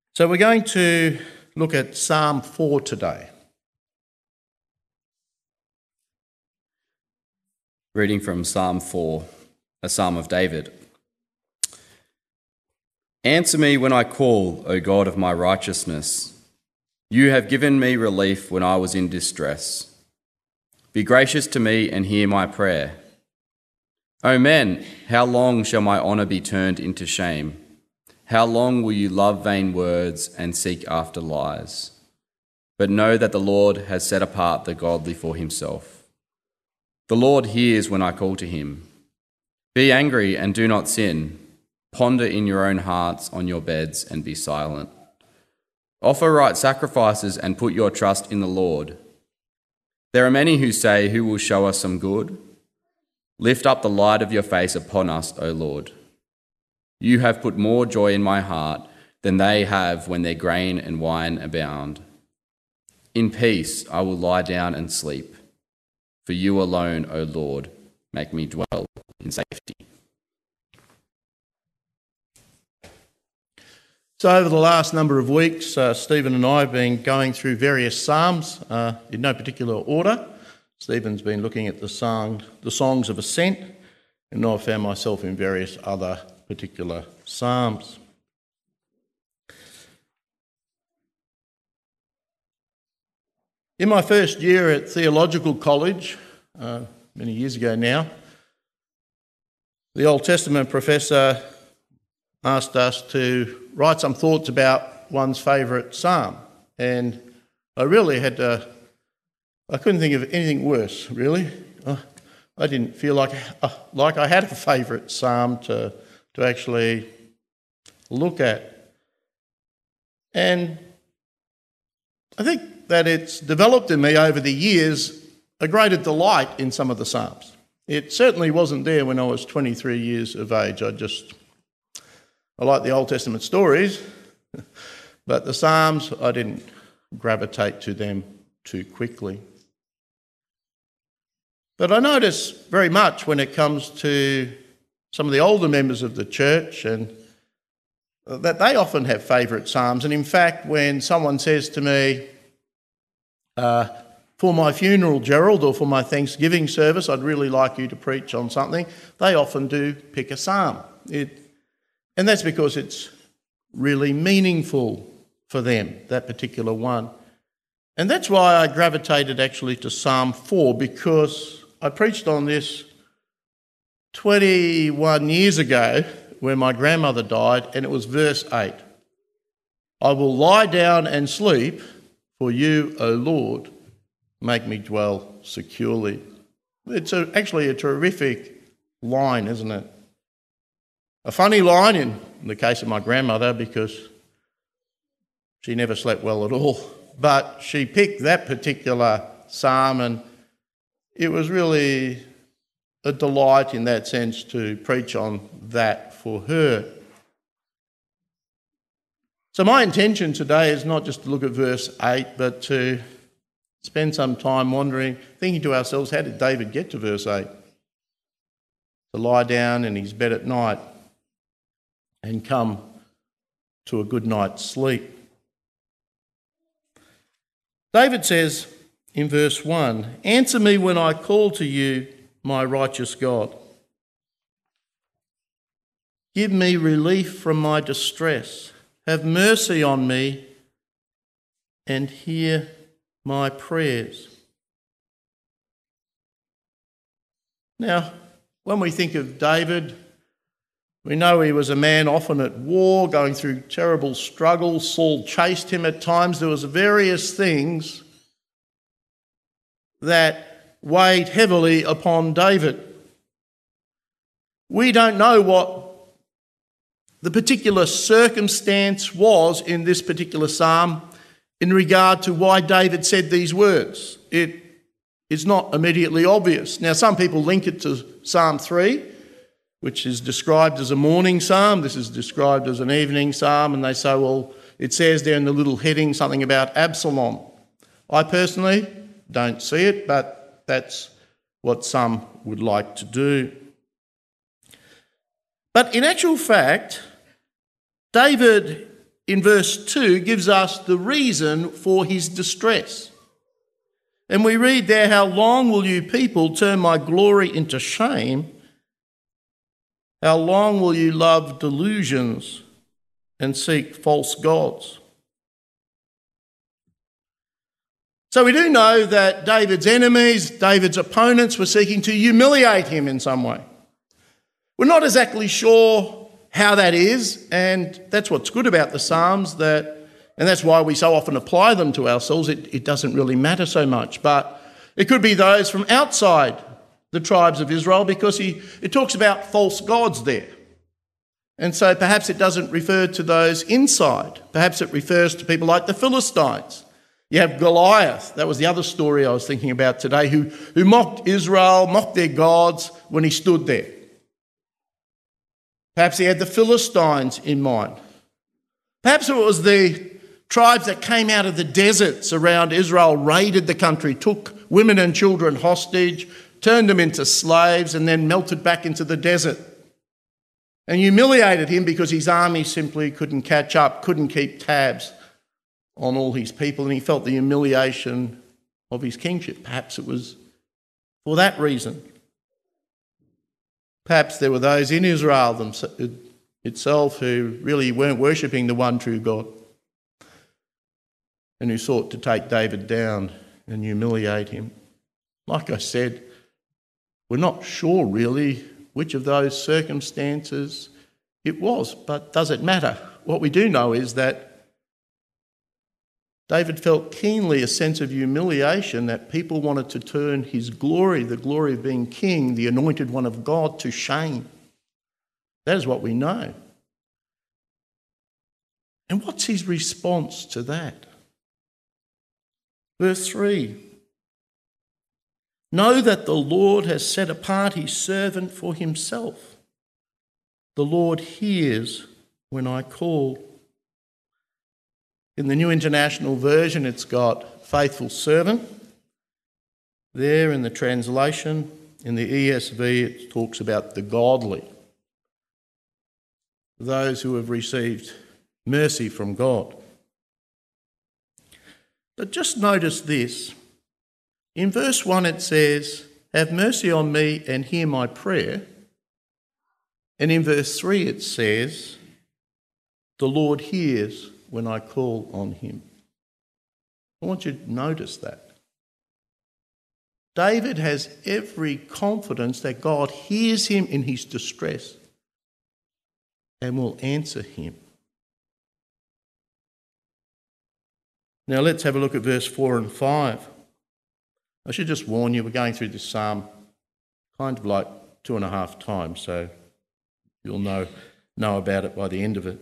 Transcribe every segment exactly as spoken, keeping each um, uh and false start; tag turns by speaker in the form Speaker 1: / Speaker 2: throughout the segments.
Speaker 1: So we're going to look at Psalm four today.
Speaker 2: Reading from Psalm four, a psalm of David. Answer me when I call, O God of my righteousness. You have given me relief when I was in distress. Be gracious to me and hear my prayer. O men, how long shall my honour be turned into shame? How long will you love vain words and seek after lies? But know that the Lord has set apart the godly for himself. The Lord hears when I call to him. Be angry and do not sin. Ponder in your own hearts on your beds and be silent. Offer right sacrifices and put your trust in the Lord. There are many who say, who will show us some good? Lift up the light of your face upon us, O Lord. You have put more joy in my heart than they have when their grain and wine abound. In peace I will lie down and sleep. For you alone, O Lord, make me dwell in safety.
Speaker 1: So over the last number of weeks, uh, Stephen and I have been going through various psalms uh, in no particular order. Stephen's been looking at the song, the songs of ascent, and I've found myself in various other particular psalms. In my first year at theological college, uh, many years ago now, the Old Testament professor asked us to write some thoughts about one's favourite psalm, and I really had to, I couldn't think of anything worse, really. I didn't feel like like I had a favourite psalm to, to actually look at. And I think that it's developed in me over the years a greater delight in some of the psalms. It certainly wasn't there when I was twenty-three years of age. I just I like the Old Testament stories, but the Psalms, I didn't gravitate to them too quickly. But I notice very much when it comes to some of the older members of the church and that they often have favourite Psalms. And in fact, when someone says to me, uh, for my funeral, Gerald, or for my Thanksgiving service, I'd really like you to preach on something, they often do pick a Psalm. It And that's because it's really meaningful for them, that particular one. And that's why I gravitated actually to Psalm four, because I preached on this twenty-one years ago when my grandmother died, and it was verse eight. I will lie down and sleep, for you, O Lord, make me dwell securely. It's a, actually a terrific line, isn't it? A funny line in the case of my grandmother, because she never slept well at all. But she picked that particular psalm, and it was really a delight in that sense to preach on that for her. So my intention today is not just to look at verse eight, but to spend some time wondering, thinking to ourselves, how did David get to verse eight? To lie down in his bed at night and come to a good night's sleep. David says in verse one, answer me when I call to you, my righteous God. Give me relief from my distress. Have mercy on me and hear my prayers. Now, when we think of David, we know he was a man often at war, going through terrible struggles. Saul chased him at times. There was various things that weighed heavily upon David. We don't know what the particular circumstance was in this particular psalm in regard to why David said these words. It is not immediately obvious. Now, some people link it to Psalm three, which is described as a morning psalm. This is described as an evening psalm, and they say, well, it says there in the little heading something about Absalom. I personally don't see it, but that's what some would like to do. But in actual fact, David in verse two, gives us the reason for his distress. And we read there, "How long will you people turn my glory into shame? How long will you love delusions and seek false gods?" So we do know that David's enemies, David's opponents, were seeking to humiliate him in some way. We're not exactly sure how that is, and that's what's good about the Psalms, that, and that's why we so often apply them to ourselves. It, it doesn't really matter so much, but it could be those from outside the tribes of Israel, because he, it talks about false gods there. And so perhaps it doesn't refer to those inside. Perhaps it refers to people like the Philistines. You have Goliath, that was the other story I was thinking about today, who, who mocked Israel, mocked their gods when he stood there. Perhaps he had the Philistines in mind. Perhaps it was the tribes that came out of the deserts around Israel, raided the country, took women and children hostage, turned them into slaves, and then melted back into the desert and humiliated him because his army simply couldn't catch up, couldn't keep tabs on all his people, and he felt the humiliation of his kingship. Perhaps it was for that reason. Perhaps there were those in Israel itself who really weren't worshipping the one true God and who sought to take David down and humiliate him. Like I said, we're not sure really which of those circumstances it was, but does it matter? What we do know is that David felt keenly a sense of humiliation that people wanted to turn his glory, the glory of being king, the anointed one of God, to shame. That is what we know. And what's his response to that? Verse three. "Know that the Lord has set apart his servant for himself. The Lord hears when I call." In the New International Version, it's got "faithful servant." There in the translation, in the E S V, it talks about the godly, those who have received mercy from God. But just notice this. In verse one it says, "Have mercy on me and hear my prayer." And in verse three it says, "The Lord hears when I call on him." I want you to notice that. David has every confidence that God hears him in his distress and will answer him. Now let's have a look at verse four and five. I should just warn you, we're going through this psalm kind of like two and a half times, so you'll know, know about it by the end of it.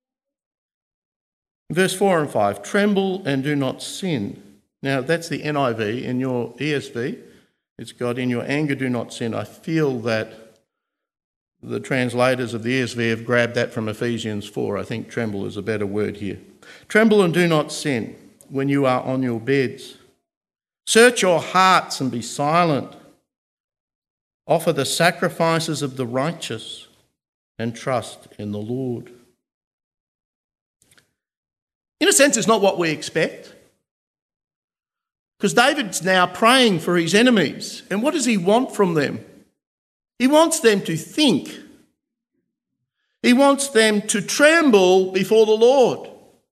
Speaker 1: Verse four and five, "Tremble and do not sin." Now that's the N I V. In your E S V, it's got "in your anger do not sin." I feel that the translators of the E S V have grabbed that from Ephesians four. I think tremble is a better word here. "Tremble and do not sin when you are on your beds. Search your hearts and be silent. Offer the sacrifices of the righteous and trust in the Lord." In a sense, it's not what we expect, because David's now praying for his enemies. And what does he want from them? He wants them to think. He wants them to tremble before the Lord.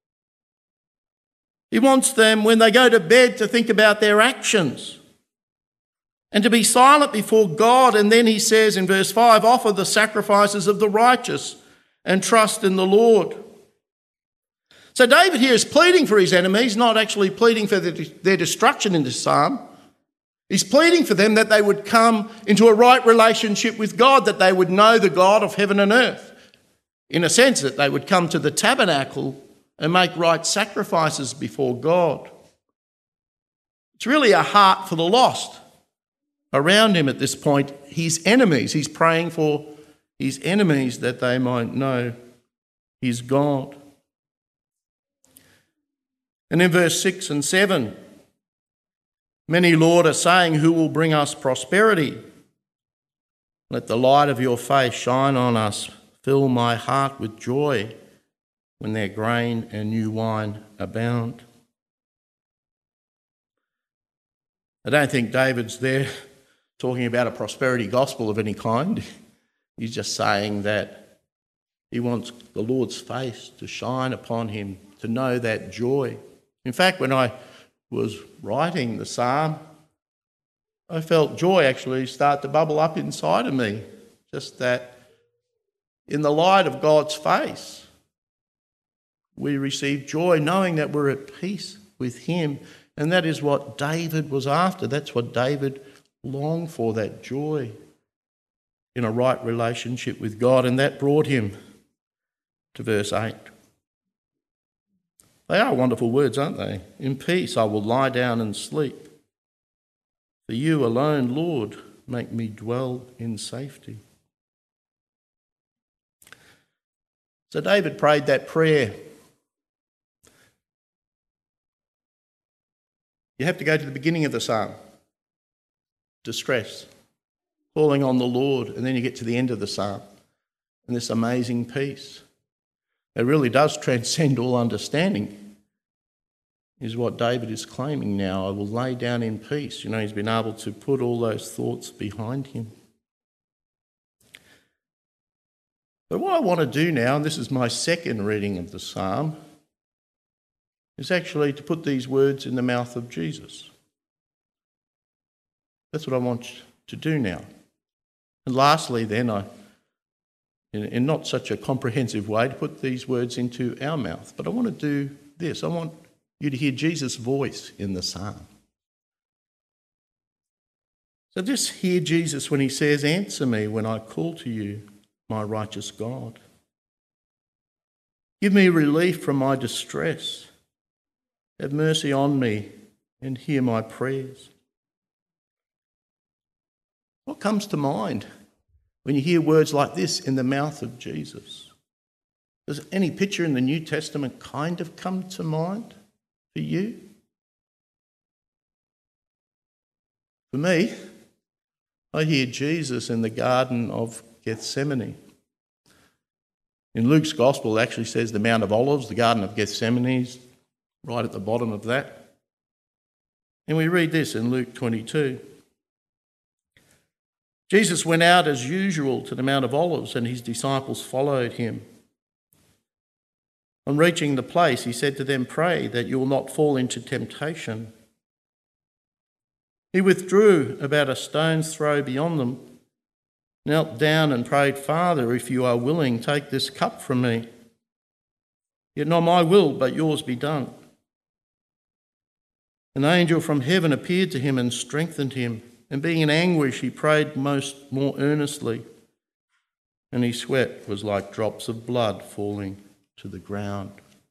Speaker 1: He wants them, when they go to bed, to think about their actions and to be silent before God. And then he says in verse five, "Offer the sacrifices of the righteous and trust in the Lord." So David here is pleading for his enemies, not actually pleading for their destruction in this psalm. He's pleading for them that they would come into a right relationship with God, that they would know the God of heaven and earth. In a sense, that they would come to the tabernacle and make right sacrifices before God. It's really a heart for the lost around him at this point, his enemies. He's praying for his enemies that they might know his God. And in verse six and seven, "Many, Lord, are saying, who will bring us prosperity? Let the light of your face shine on us. Fill my heart with joy when their grain and new wine abound. I don't think David's there talking about a prosperity gospel of any kind. He's just saying that he wants the Lord's face to shine upon him, to know that joy. In fact, when I was writing the psalm, I felt joy actually start to bubble up inside of me. Just that in the light of God's face, we receive joy knowing that we're at peace with him. And that is what David was after. That's what David longed for, that joy in a right relationship with God. And that brought him to verse eight. They are wonderful words, aren't they? In peace I will lie down and sleep. For you alone, Lord, make me dwell in safety. So David prayed that prayer. You have to go to the beginning of the psalm. Distress, calling on the Lord, and then you get to the end of the psalm and this amazing peace. It really does transcend all understanding, is what David is claiming now. I will lay down in peace. You know, he's been able to put all those thoughts behind him. But what I want to do now, and this is my second reading of the psalm, is actually to put these words in the mouth of Jesus. That's what I want to do now. And lastly then, I, in, in not such a comprehensive way, to put these words into our mouth. But I want to do this. I want you to hear Jesus' voice in the psalm. So just hear Jesus when he says, "Answer me when I call to you, my righteous God. Give me relief from my distress. Have mercy on me and hear my prayers." What comes to mind when you hear words like this in the mouth of Jesus? Does any picture in the New Testament kind of come to mind for you? For me, I hear Jesus in the Garden of Gethsemane. In Luke's Gospel, it actually says the Mount of Olives, the Garden of Gethsemane is right at the bottom of that. And we read this in Luke twenty-two. Jesus went out as usual to the Mount of Olives, and his disciples followed him. On reaching the place, he said to them, "Pray that you will not fall into temptation." He withdrew about a stone's throw beyond them, knelt down and prayed, "Father, if you are willing, take this cup from me. Yet not my will, but yours be done." An angel from heaven appeared to him and strengthened him, and being in anguish, he prayed most more earnestly, and his sweat was like drops of blood falling to the ground.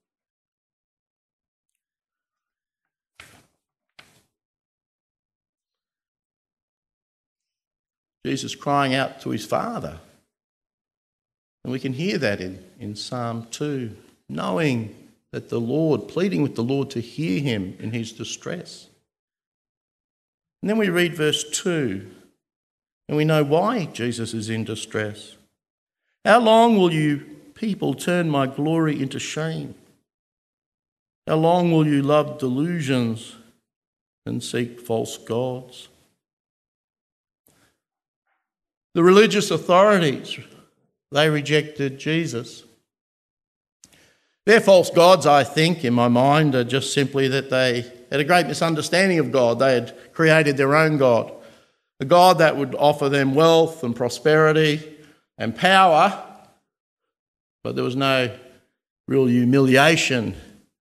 Speaker 1: Jesus crying out to his Father. And we can hear that in, in Psalm two, knowing that the Lord, pleading with the Lord to hear him in his distress. And then we read verse two, and we know why Jesus is in distress. "How long will you people turn my glory into shame? How long will you love delusions and seek false gods?" The religious authorities, they rejected Jesus. Their false gods, I think, in my mind, are just simply that they had a great misunderstanding of God. They had created their own God, a God that would offer them wealth and prosperity and power, but there was no real humiliation,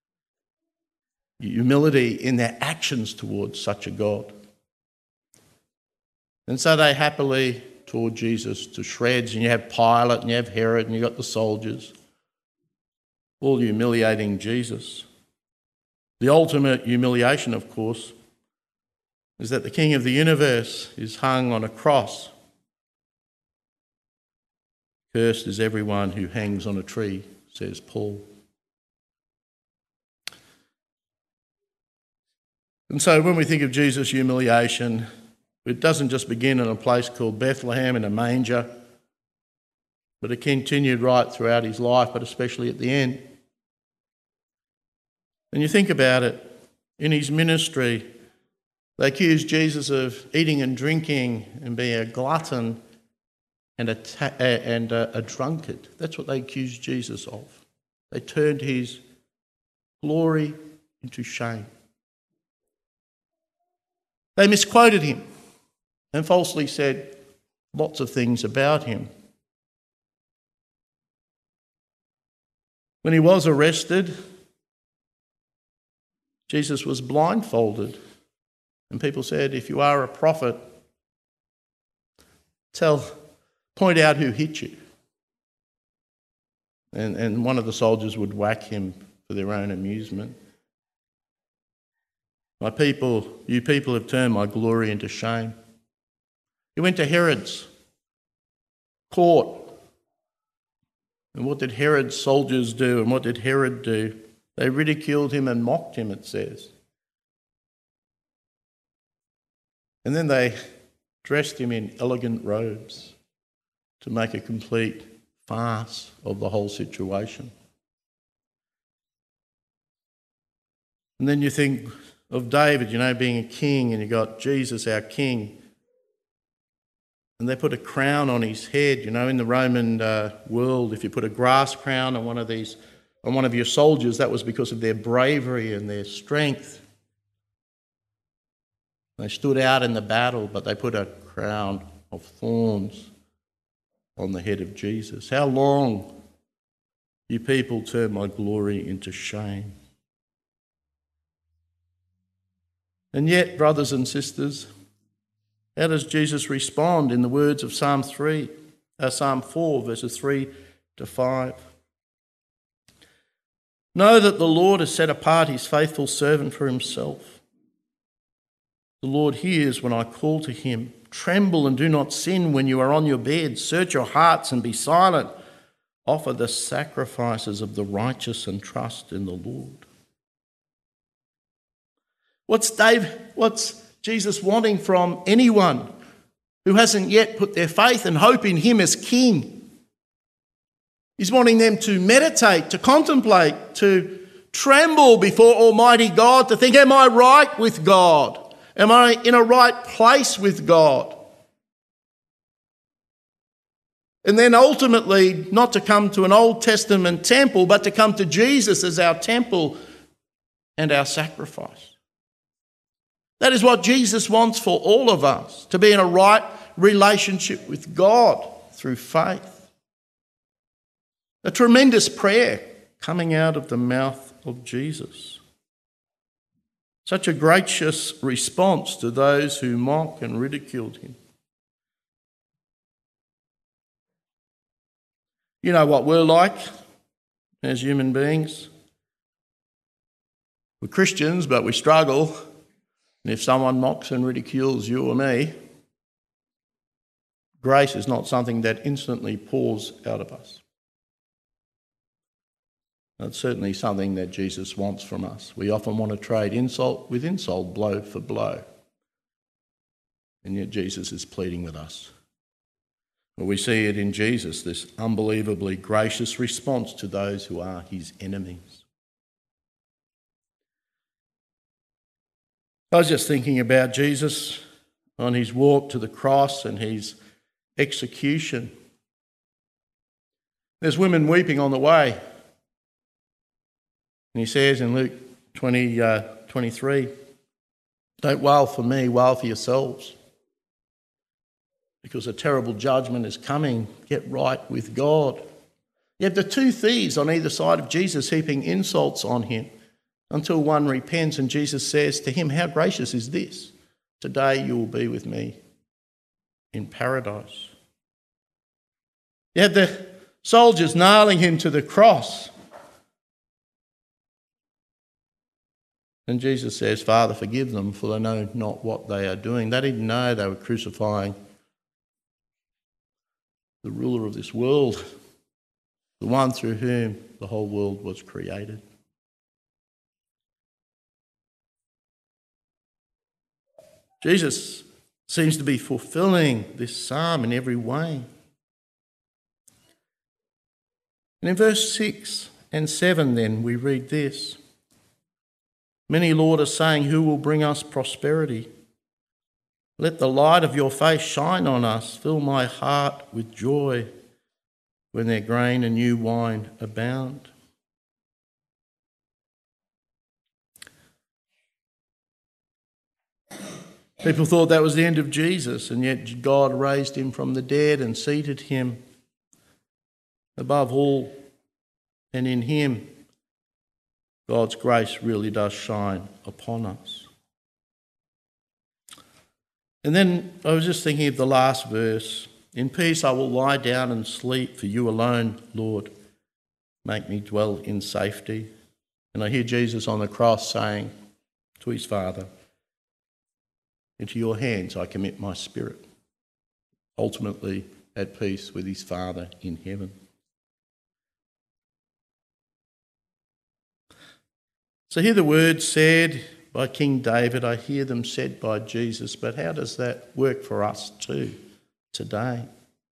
Speaker 1: humility in their actions towards such a God. And so they happily tore Jesus to shreds, and you have Pilate and you have Herod and you've got the soldiers, all humiliating Jesus. The ultimate humiliation, of course, is that the King of the universe is hung on a cross. "Cursed is everyone who hangs on a tree," says Paul. And so when we think of Jesus' humiliation, it doesn't just begin in a place called Bethlehem in a manger, but it continued right throughout his life, but especially at the end. And you think about it, in his ministry, they accused Jesus of eating and drinking and being a glutton and a, ta- and a, a drunkard. That's what they accused Jesus of. They turned his glory into shame. They misquoted him and falsely said lots of things about him. When he was arrested, Jesus was blindfolded. And people said, if you are a prophet, tell, point out who hit you. And, and one of the soldiers would whack him for their own amusement. My people, you people have turned my glory into shame. He went to Herod's court. And what did Herod's soldiers do? And what did Herod do? They ridiculed him and mocked him, it says. And then they dressed him in elegant robes to make a complete farce of the whole situation. And then you think of David, you know, being a king, and you got Jesus, our king. And they put a crown on his head. You know, in the Roman uh, world, if you put a grass crown on one of these, on one of your soldiers, that was because of their bravery and their strength. They stood out in the battle, but they put a crown of thorns on the head of Jesus. How long, you people, turn my glory into shame? And yet, brothers and sisters, how does Jesus respond in the words of Psalm three, uh, Psalm four, verses three to five? Know that the Lord has set apart his faithful servant for himself. The Lord hears when I call to him. Tremble and do not sin when you are on your bed. Search your hearts and be silent. Offer the sacrifices of the righteous and trust in the Lord. What's Dave, what's Jesus wanting from anyone who hasn't yet put their faith and hope in him as king? He's wanting them to meditate, to contemplate, to tremble before Almighty God, to think, am I right with God? Am I in a right place with God? And then ultimately, not to come to an Old Testament temple, but to come to Jesus as our temple and our sacrifice. That is what Jesus wants for all of us, to be in a right relationship with God through faith. A tremendous prayer coming out of the mouth of Jesus. Such a gracious response to those who mock and ridiculed him. You know what we're like as human beings? We're Christians, but we struggle. And if someone mocks and ridicules you or me, grace is not something that instantly pours out of us. That's certainly something that Jesus wants from us. We often want to trade insult with insult, blow for blow. And yet Jesus is pleading with us. Well, we see it in Jesus, this unbelievably gracious response to those who are his enemies. I was just thinking about Jesus on his walk to the cross and his execution. There's women weeping on the way. And he says in Luke twenty, uh, twenty-three, don't wail for me, wail for yourselves. Because a terrible judgment is coming. Get right with God. You have the two thieves on either side of Jesus heaping insults on him until one repents, and Jesus says to him, how gracious is this? Today you will be with me in paradise. You have the soldiers nailing him to the cross. And Jesus says, Father, forgive them, for they know not what they are doing. They didn't know they were crucifying the ruler of this world, the one through whom the whole world was created. Jesus seems to be fulfilling this psalm in every way. And in verse six and seven then we read this. Many, Lord, are saying, who will bring us prosperity? Let the light of your face shine on us. Fill my heart with joy when their grain and new wine abound. People thought that was the end of Jesus, and yet God raised him from the dead and seated him above all. And in him, God's grace really does shine upon us. And then I was just thinking of the last verse. In peace I will lie down and sleep, for you alone, Lord, make me dwell in safety. And I hear Jesus on the cross saying to his Father, into your hands I commit my spirit, ultimately at peace with his Father in heaven. So hear the words said by King David, I hear them said by Jesus, but how does that work for us too today?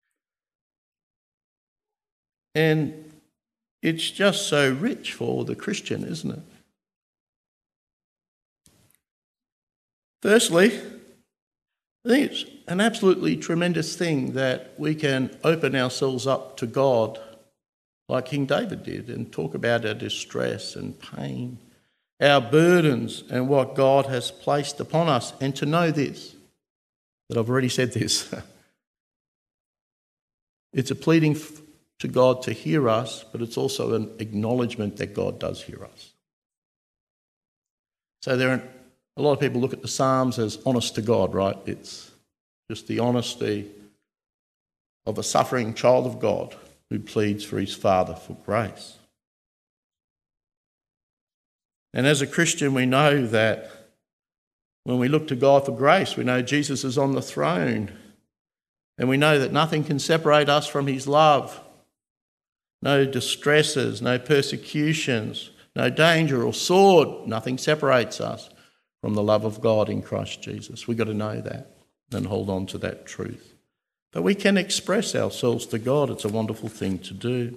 Speaker 1: And it's just so rich for the Christian, isn't it? Firstly, I think it's an absolutely tremendous thing that we can open ourselves up to God like King David did and talk about our distress and pain, our burdens and what God has placed upon us. And to know this, that I've already said this, it's a pleading to God to hear us, but it's also an acknowledgement that God does hear us. So there are a lot of people look at the Psalms as honest to God, right? It's just the honesty of a suffering child of God who pleads for his Father for grace. And as a Christian, we know that when we look to God for grace, we know Jesus is on the throne, and we know that nothing can separate us from his love. No distresses, no persecutions, no danger or sword, nothing separates us from the love of God in Christ Jesus. We've got to know that and hold on to that truth. But we can express ourselves to God. It's a wonderful thing to do.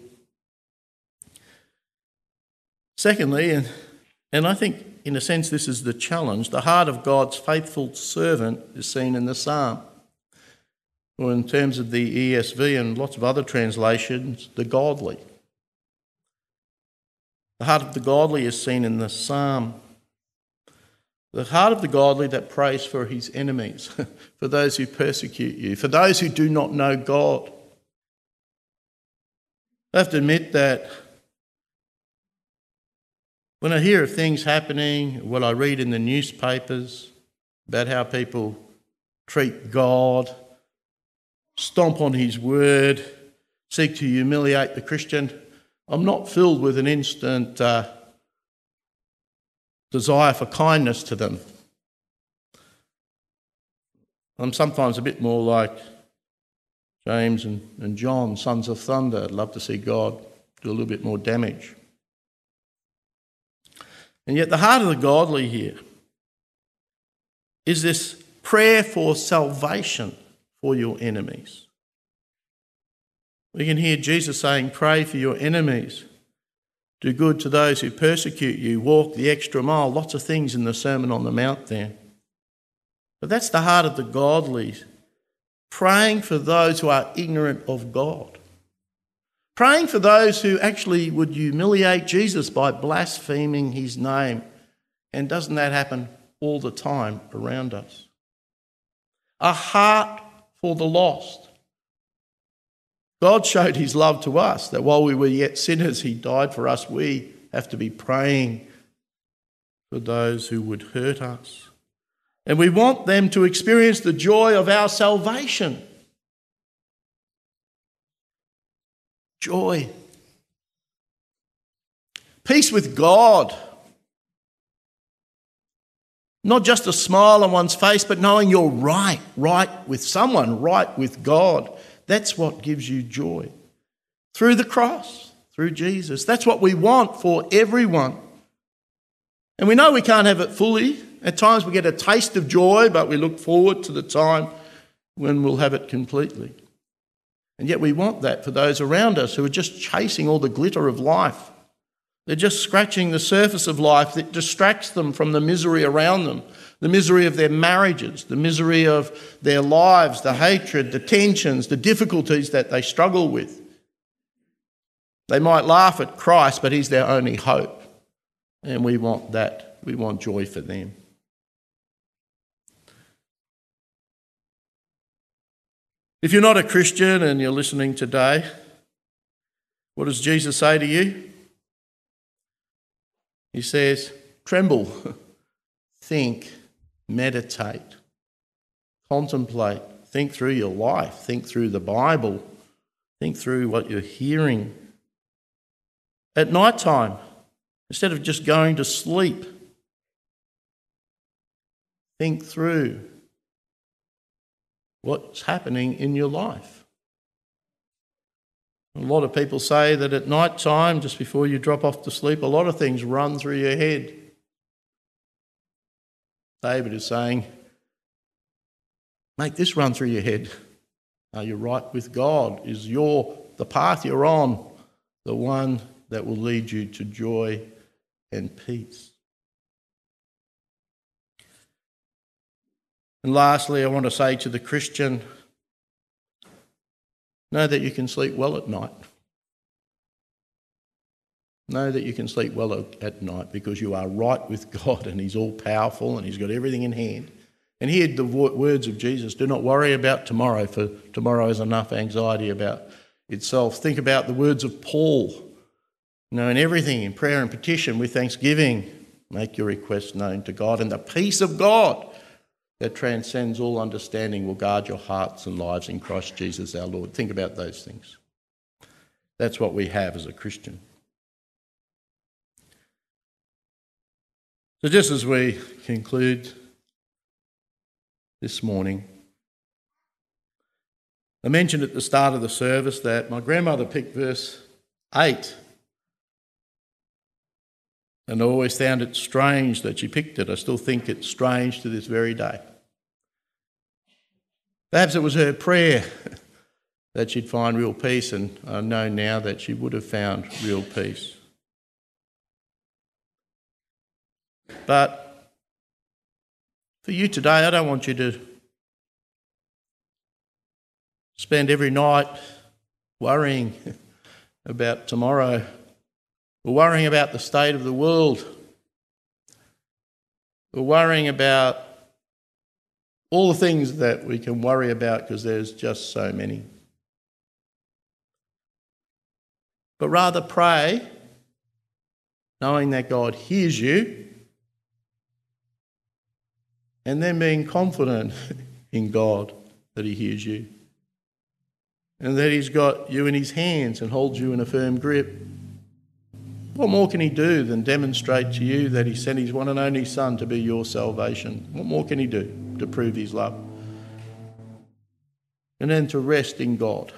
Speaker 1: Secondly, and, and I think in a sense this is the challenge, the heart of God's faithful servant is seen in the psalm. Or in terms of the E S V and lots of other translations, the godly. The heart of the godly is seen in the psalm. The heart of the godly that prays for his enemies, for those who persecute you, for those who do not know God. I have to admit that when I hear of things happening, what I read in the newspapers about how people treat God, stomp on his word, seek to humiliate the Christian, I'm not filled with an instant uh, desire for kindness to them. I'm sometimes a bit more like James and, and John, sons of thunder. I'd love to see God do a little bit more damage. And yet the heart of the godly here is this prayer for salvation for your enemies. We can hear Jesus saying, pray for your enemies. Do good to those who persecute you. Walk the extra mile. Lots of things in the Sermon on the Mount there. But that's the heart of the godly. Praying for those who are ignorant of God. Praying for those who actually would humiliate Jesus by blaspheming his name. And doesn't that happen all the time around us? A heart for the lost. God showed his love to us, that while we were yet sinners, he died for us. We have to be praying for those who would hurt us. And we want them to experience the joy of our salvation. Joy. Peace with God. Not just a smile on one's face, but knowing you're right, right with someone, right with God. That's what gives you joy. Through the cross, through Jesus. That's what we want for everyone. And we know we can't have it fully. At times we get a taste of joy, but we look forward to the time when we'll have it completely. And yet we want that for those around us who are just chasing all the glitter of life, They're just scratching the surface of life that distracts them from the misery around them, the misery of their marriages, the misery of their lives, the hatred, the tensions, the difficulties that they struggle with. They might laugh at Christ, but he's their only hope. And we want that. We want joy for them. If you're not a Christian and you're listening today, what does Jesus say to you? He says, tremble, think, meditate, contemplate, think through your life, think through the Bible, think through what you're hearing. At night time, instead of just going to sleep, think through what's happening in your life. A lot of people say that at night time, just before you drop off to sleep, a lot of things run through your head. David is saying, make this run through your head. Are you right with God? Is your the path you're on the one that will lead you to joy and peace? And lastly, I want to say to the Christian, know that you can sleep well at night. Know that you can sleep well at night because you are right with God and he's all powerful and he's got everything in hand. And hear the words of Jesus, do not worry about tomorrow, for tomorrow has enough anxiety about itself. Think about the words of Paul. You know, in everything, in prayer and petition with thanksgiving, make your requests known to God, and the peace of God that transcends all understanding will guard your hearts and lives in Christ Jesus our Lord. Think about those things. That's what we have as a Christian. So just as we conclude this morning, I mentioned at the start of the service that my grandmother picked verse eight. And I always found it strange that she picked it. I still think it's strange to this very day. Perhaps it was her prayer that she'd find real peace, and I know now that she would have found real peace. But for you today, I don't want you to spend every night worrying about tomorrow, or worrying about the state of the world, or worrying about all the things that we can worry about because there's just so many. But rather pray, knowing that God hears you, and then being confident in God that he hears you, and that he's got you in his hands and holds you in a firm grip. What more can he do than demonstrate to you that he sent his one and only Son to be your salvation? What more can he do to prove his love? And then to rest in God.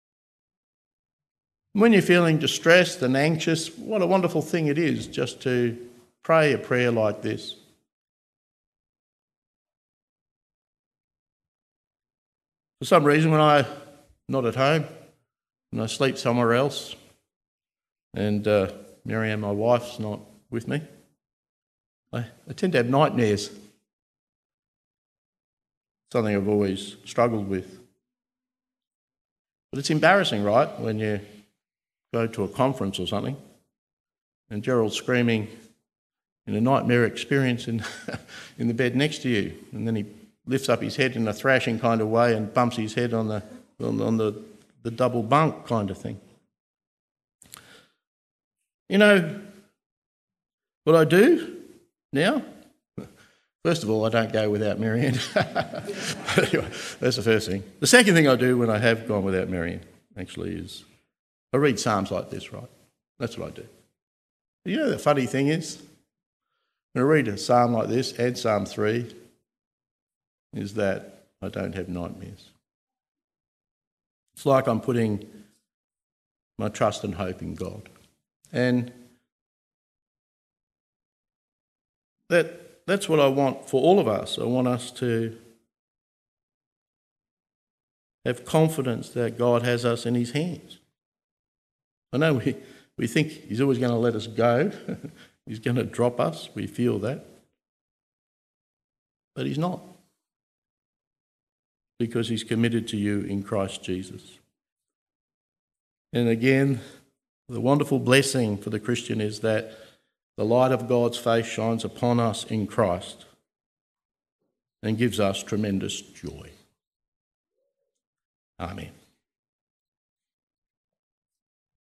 Speaker 1: When you're feeling distressed and anxious, what a wonderful thing it is just to pray a prayer like this. For some reason, when I'm not at home, and I sleep somewhere else, and uh, Marianne, my wife's not with me, I, I tend to have nightmares. Something I've always struggled with. But it's embarrassing, right, when you go to a conference or something and Gerald's screaming in a nightmare experience in, in the bed next to you, and then he lifts up his head in a thrashing kind of way and bumps his head on the on, on the, the double bunk kind of thing. You know what I do now? First of all, I don't go without Marianne. Anyway, that's the first thing. The second thing I do when I have gone without Marianne, actually, is I read psalms like this, right? That's what I do. You know the funny thing is, when I read a psalm like this, and Psalm three, is that I don't have nightmares. It's like I'm putting my trust and hope in God. And that that's what I want for all of us. I want us to have confidence that God has us in his hands. I know we, We think he's always going to let us go. He's going to drop us. We feel that. But he's not. Because he's committed to you in Christ Jesus. And again, the wonderful blessing for the Christian is that the light of God's face shines upon us in Christ and gives us tremendous joy. Amen.